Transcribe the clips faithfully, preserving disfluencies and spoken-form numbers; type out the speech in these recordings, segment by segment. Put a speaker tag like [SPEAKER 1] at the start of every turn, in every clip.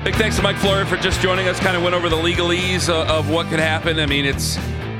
[SPEAKER 1] Big thanks to Mike Florio for just joining us. Kind of went over the legalese of, of what could happen. I mean, it's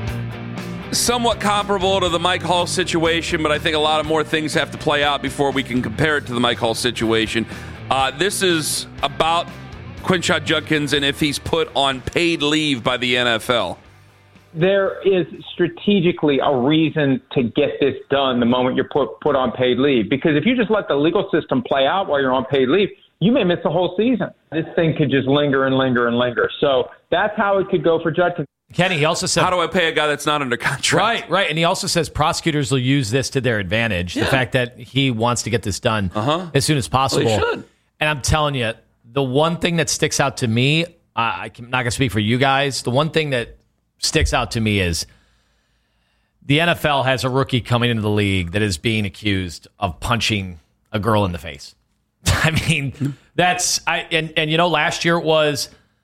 [SPEAKER 1] somewhat comparable to the Mike Hall situation, but I think a lot of more things have to play out before we can compare it to the Mike Hall situation. Uh, this is about Quinshon Judkins and if he's put on paid leave by the N F L.
[SPEAKER 2] There is strategically a reason to get this done the moment you're put, put on paid leave. Because if you just let the legal system play out while you're on paid leave, you may miss the whole season. This thing could just linger and linger and linger. So that's how it could go for Judkins.
[SPEAKER 3] Kenny, he also said...
[SPEAKER 1] How do I pay a guy that's not under contract?
[SPEAKER 3] Right, right. And he also says prosecutors will use this to their advantage. Yeah. The fact that he wants to get this done uh-huh. as soon as possible.
[SPEAKER 1] Well, he should.
[SPEAKER 3] And I'm telling you, the one thing that sticks out to me, uh, I'm not going to speak for you guys, the one thing that sticks out to me is the N F L has a rookie coming into the league that is being accused of punching a girl in the face. I mean, that's I and, and you know, last year it was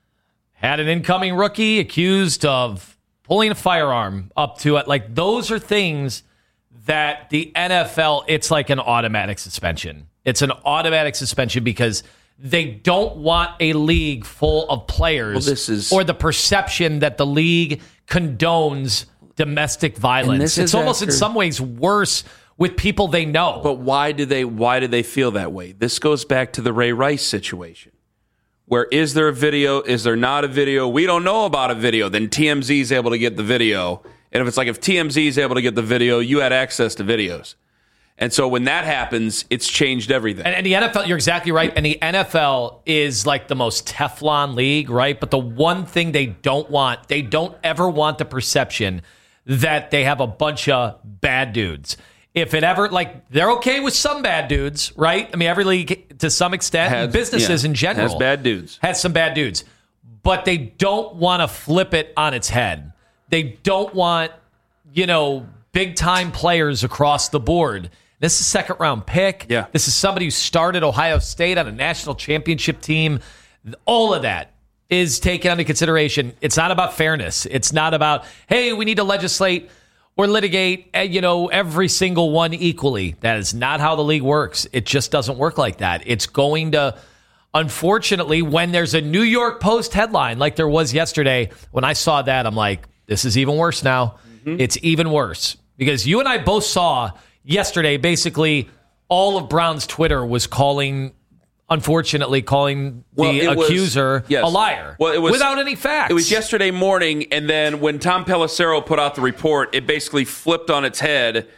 [SPEAKER 3] had an incoming rookie accused of pulling a firearm up to it. Like, those are things that the N F L, it's like an automatic suspension. It's an automatic suspension because they don't want a league full of players
[SPEAKER 1] well, this is,
[SPEAKER 3] or the perception that the league condones domestic violence. It's almost after, in some ways worse with people they know.
[SPEAKER 1] But why do they why do they feel that way? This goes back to the Ray Rice situation. Where is there a video? Is there not a video? We don't know about a video. Then T M Z is able to get the video. And if it's like if T M Z is able to get the video, you had access to videos. And so when that happens, it's changed everything.
[SPEAKER 3] And, and the N F L, you're exactly right. And the N F L is like the most Teflon league, right? But the one thing they don't want, they don't ever want the perception that they have a bunch of bad dudes. If it ever, like, they're okay with some bad dudes, right? I mean, every league to some extent, has, businesses yeah, in general.
[SPEAKER 1] Has bad dudes.
[SPEAKER 3] Has some bad dudes. But they don't want to flip it on its head. They don't want, you know, big-time players across the board. This is a second-round pick.
[SPEAKER 1] Yeah.
[SPEAKER 3] This is somebody who started Ohio State on a national championship team. All of that is taken into consideration. It's not about fairness. It's not about, hey, we need to legislate or litigate, you know, every single one equally. That is not how the league works. It just doesn't work like that. It's going to, unfortunately, when there's a New York Post headline like there was yesterday, when I saw that, I'm like, this is even worse now. Mm-hmm. It's even worse. Because you and I both saw yesterday, basically, all of Brown's Twitter was calling, unfortunately, calling
[SPEAKER 1] well,
[SPEAKER 3] the accuser
[SPEAKER 1] was, yes.
[SPEAKER 3] a liar.
[SPEAKER 1] Well, it was,
[SPEAKER 3] without any facts.
[SPEAKER 1] It was yesterday morning, and then when Tom Pelissero put out the report, it basically flipped on its head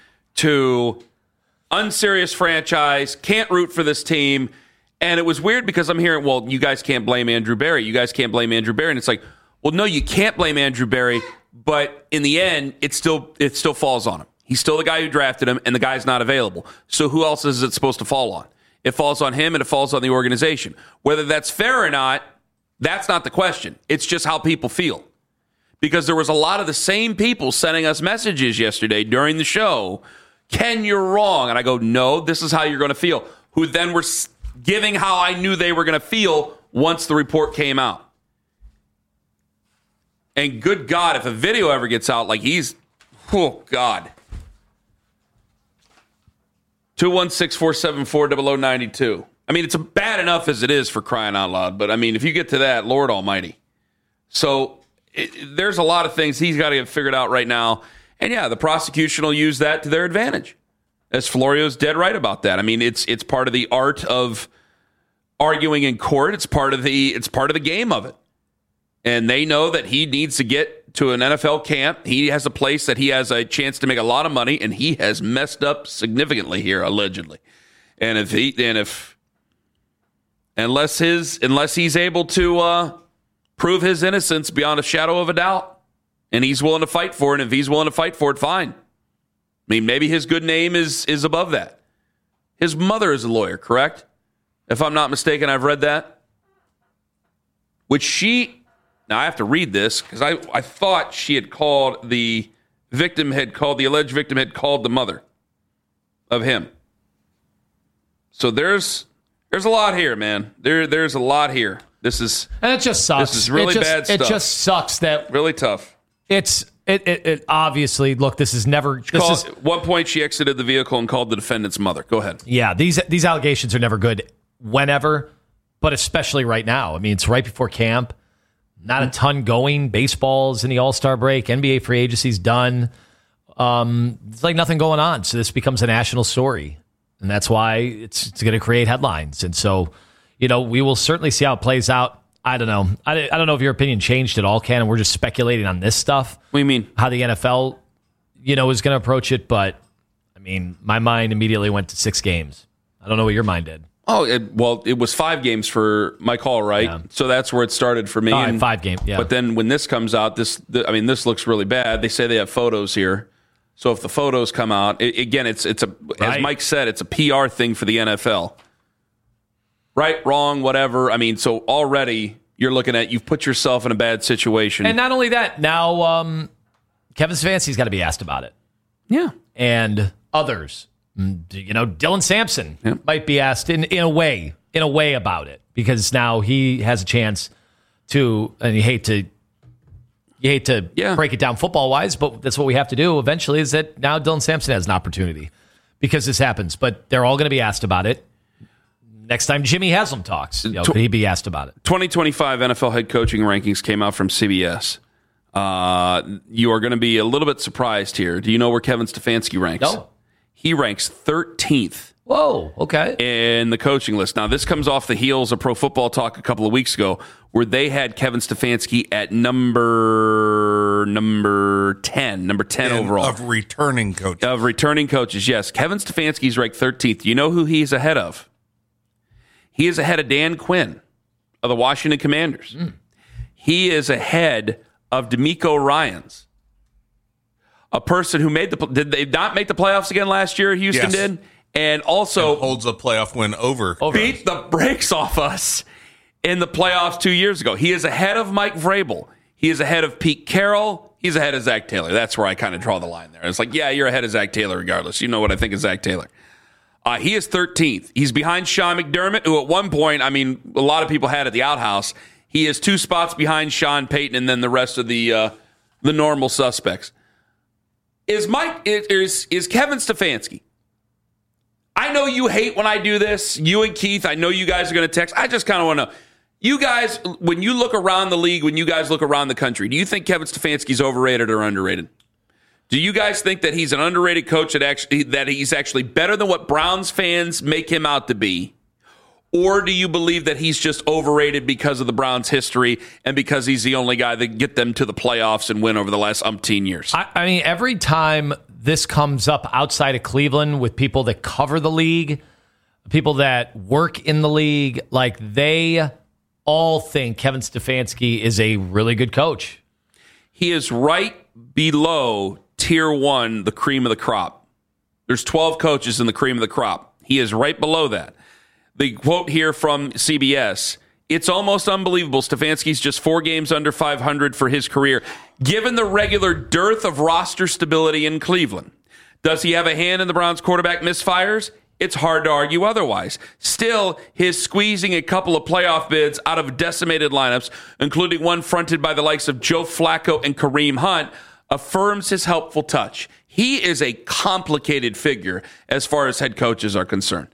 [SPEAKER 1] to unserious franchise, can't root for this team. And it was weird because I'm hearing, well, you guys can't blame Andrew Berry. You guys can't blame Andrew Berry. And it's like, well, no, you can't blame Andrew Berry, but in the end, it still it still falls on him. He's still the guy who drafted him, and the guy's not available. So who else is it supposed to fall on? It falls on him, and it falls on the organization. Whether that's fair or not, that's not the question. It's just how people feel. Because there was a lot of the same people sending us messages yesterday during the show, Ken, you're wrong. And I go, no, this is how you're going to feel. Who then were giving how I knew they were going to feel once the report came out. And good God, if a video ever gets out, like he's, oh, God. two one six, four seven four, zero zero nine two. I mean, it's bad enough as it is for crying out loud. But, I mean, if you get to that, Lord almighty. So it, there's a lot of things he's got to get figured out right now. And, yeah, the prosecution will use that to their advantage. As Florio's dead right about that. I mean, it's it's part of the art of arguing in court. It's part of the it's part of the game of it. And they know that he needs to get to an N F L camp. He has a place that he has a chance to make a lot of money, and he has messed up significantly here, allegedly. And if he and if unless his unless he's able to uh, prove his innocence beyond a shadow of a doubt, and he's willing to fight for it, and if he's willing to fight for it, fine. I mean, maybe his good name is is above that. His mother is a lawyer, correct? If I'm not mistaken, I've read that. Which she... Now, I have to read this because I, I thought she had called the victim, had called the alleged victim, had called the mother of him. So there's there's a lot here, man. There There's a lot here. This is...
[SPEAKER 3] And it just sucks.
[SPEAKER 1] This is really
[SPEAKER 3] just,
[SPEAKER 1] bad stuff.
[SPEAKER 3] It just sucks that...
[SPEAKER 1] Really tough.
[SPEAKER 3] It's... It, it, it obviously, look, this is never... This
[SPEAKER 1] called,
[SPEAKER 3] is,
[SPEAKER 1] at one point, she exited the vehicle and called the defendant's mother. Go ahead.
[SPEAKER 3] Yeah, these these allegations are never good whenever, but especially right now. I mean, it's right before camp. Not a ton going. Baseball's in the All-Star break. N B A free agency's done. Um, it's like nothing going on. So this becomes a national story. And that's why it's, it's going to create headlines. And so, you know, we will certainly see how it plays out. I don't know. I, I don't know if your opinion changed at all, Ken, and we're just speculating on this stuff.
[SPEAKER 1] What do you mean?
[SPEAKER 3] How the N F L, you know, is going to approach it. But, I mean, my mind immediately went to six games. I don't know what your mind did.
[SPEAKER 1] Oh, it, well, it was five games for Mike Hall, right?
[SPEAKER 3] Yeah.
[SPEAKER 1] So that's where it started for me.
[SPEAKER 3] All right,
[SPEAKER 1] and,
[SPEAKER 3] five games, yeah.
[SPEAKER 1] But then when this comes out, this, the, I mean, this looks really bad. They say they have photos here. So if the photos come out, it, again, it's it's a
[SPEAKER 3] right.
[SPEAKER 1] as Mike said, it's a P R thing for the N F L. Right, wrong, whatever. I mean, so already you're looking at, you've put yourself in a bad situation.
[SPEAKER 3] And not only that, now um, Kevin Stefanski's got to be asked about it.
[SPEAKER 1] Yeah.
[SPEAKER 3] And others. You know, Dylan Sampson
[SPEAKER 1] Yep.
[SPEAKER 3] might be asked in, in a way, in a way about it, because now he has a chance to, and you hate to, you hate to
[SPEAKER 1] Yeah.
[SPEAKER 3] break it down football wise, but that's what we have to do eventually, is that now Dylan Sampson has an opportunity because this happens, but they're all going to be asked about it. Next time Jimmy Haslam talks, you know, could he be asked about it?
[SPEAKER 1] twenty twenty-five N F L head coaching rankings came out from C B S. Uh, you are going to be a little bit surprised here. Do you know where Kevin Stefanski ranks?
[SPEAKER 3] No.
[SPEAKER 1] He ranks thirteenth
[SPEAKER 3] Whoa, okay.
[SPEAKER 1] in the coaching list. Now, this comes off the heels of Pro Football Talk a couple of weeks ago, where they had Kevin Stefanski at number number ten, number ten
[SPEAKER 4] And
[SPEAKER 1] overall.
[SPEAKER 4] of returning coaches.
[SPEAKER 1] Of returning coaches, yes. Kevin Stefanski's ranked thirteenth. You know who he's ahead of? He is ahead of Dan Quinn of the Washington Commanders. Mm. He is ahead of DeMeco Ryans, a person who made the did they not make the playoffs again last year? Houston
[SPEAKER 4] Yes.
[SPEAKER 1] did, and also
[SPEAKER 4] And holds a playoff win over.
[SPEAKER 1] beat the brakes off us in the playoffs two years ago. He is ahead of Mike Vrabel. He is ahead of Pete Carroll. He's ahead of Zach Taylor. That's where I kind of draw the line there. It's like, yeah, you're ahead of Zach Taylor regardless. You know what I think of Zach Taylor. Uh, he is thirteenth. He's behind Sean McDermott, who at one point, I mean, a lot of people had at the outhouse. He is two spots behind Sean Payton and then the rest of the uh, the normal suspects. Is Mike is is Kevin Stefanski? I know you hate when I do this. You and Keith, I know you guys are going to text. I just kind of want to. You guys, when you look around the league, when you guys look around the country, do you think Kevin Stefanski's overrated or underrated? Do you guys think that he's an underrated coach that actually that he's actually better than what Browns fans make him out to be? Or do you believe that he's just overrated because of the Browns' history and because he's the only guy that get them to the playoffs and win over the last umpteen years?
[SPEAKER 3] I, I mean, every time this comes up outside of Cleveland with people that cover the league, people that work in the league, like they all think Kevin Stefanski is a really good coach.
[SPEAKER 1] He is right below tier one, the cream of the crop. There's twelve coaches in the cream of the crop. He is right below that. The quote here from C B S, it's almost unbelievable. Stefanski's just four games under five hundred for his career, given the regular dearth of roster stability in Cleveland. Does he have a hand in the Browns quarterback misfires? It's hard to argue otherwise. Still, his squeezing a couple of playoff bids out of decimated lineups, including one fronted by the likes of Joe Flacco and Kareem Hunt, affirms his helpful touch. He is a complicated figure as far as head coaches are concerned.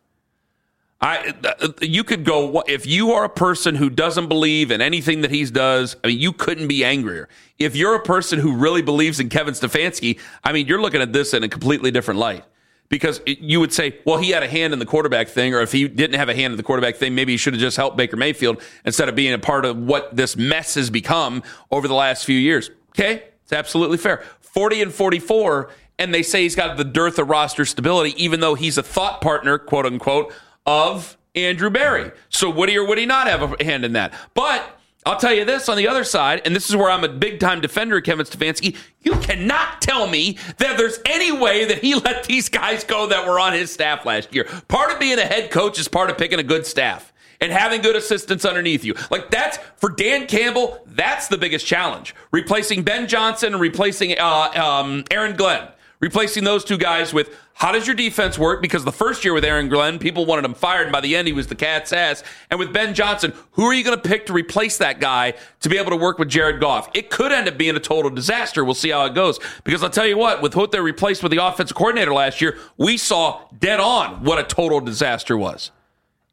[SPEAKER 1] I, you could go, if you are a person who doesn't believe in anything that he does, I mean, you couldn't be angrier. If you're a person who really believes in Kevin Stefanski, I mean, you're looking at this in a completely different light. Because you would say, well, he had a hand in the quarterback thing, or if he didn't have a hand in the quarterback thing, maybe he should have just helped Baker Mayfield instead of being a part of what this mess has become over the last few years. Okay? It's absolutely fair. forty and forty-four, and they say he's got the dearth of roster stability, even though he's a thought partner, quote unquote, of Andrew Berry. So would he or would he not have a hand in that? But I'll tell you this on the other side, and this is where I'm a big-time defender of Kevin Stefanski. You cannot tell me that there's any way that he let these guys go that were on his staff last year. Part of being a head coach is part of picking a good staff and having good assistants underneath you. Like, that's, for Dan Campbell, that's the biggest challenge. Replacing Ben Johnson and replacing uh, um, Aaron Glenn. Replacing those two guys with, how does your defense work? Because the first year with Aaron Glenn, people wanted him fired, and by the end, he was the cat's ass. And with Ben Johnson, who are you going to pick to replace that guy to be able to work with Jared Goff? It could end up being a total disaster. We'll see how it goes. Because I'll tell you what, with what they replaced with the offensive coordinator last year, we saw dead on what a total disaster was.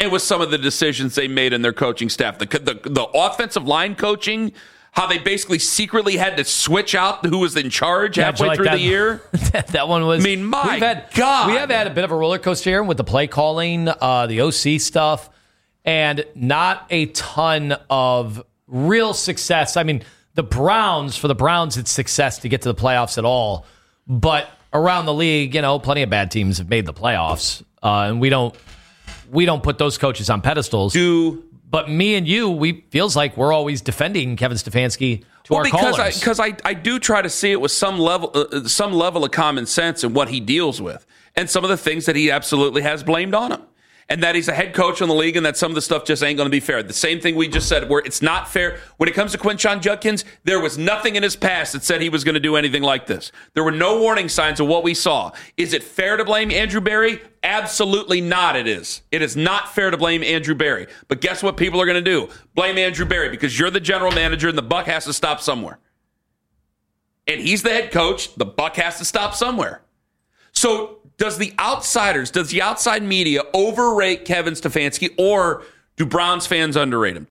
[SPEAKER 1] and with some of the decisions they made in their coaching staff. The, the, the offensive line coaching, how they basically secretly had to switch out who was in charge
[SPEAKER 3] Yeah,
[SPEAKER 1] halfway
[SPEAKER 3] like
[SPEAKER 1] through
[SPEAKER 3] that,
[SPEAKER 1] the year.
[SPEAKER 3] that one was.
[SPEAKER 1] I mean, my
[SPEAKER 3] we've had,
[SPEAKER 1] God.
[SPEAKER 3] We have had a bit of a roller coaster here with the play calling, uh, the O C stuff, and not a ton of real success. I mean, the Browns, for the Browns, it's success to get to the playoffs at all. But around the league, you know, plenty of bad teams have made the playoffs, uh, and we don't we don't put those coaches on pedestals.
[SPEAKER 1] Do
[SPEAKER 3] But me and you, we feels like we're always defending Kevin Stefanski to
[SPEAKER 1] well,
[SPEAKER 3] our
[SPEAKER 1] because
[SPEAKER 3] callers.
[SPEAKER 1] I, because I, I do try to see it with some level uh, some level of common sense in what he deals with and some of the things that he absolutely has blamed on him. And that he's a head coach in the league and that some of the stuff just ain't going to be fair. The same thing we just said, where it's not fair. When it comes to Quinshon Judkins, there was nothing in his past that said he was going to do anything like this. There were no warning signs of what we saw. Is it fair to blame Andrew Berry? Absolutely not, it is. It is not fair to blame Andrew Berry. But guess what people are going to do? Blame Andrew Berry because you're the general manager and the buck has to stop somewhere. And he's the head coach. The buck has to stop somewhere. So does the outsiders, does the outside media overrate Kevin Stefanski, or do Browns fans underrate him?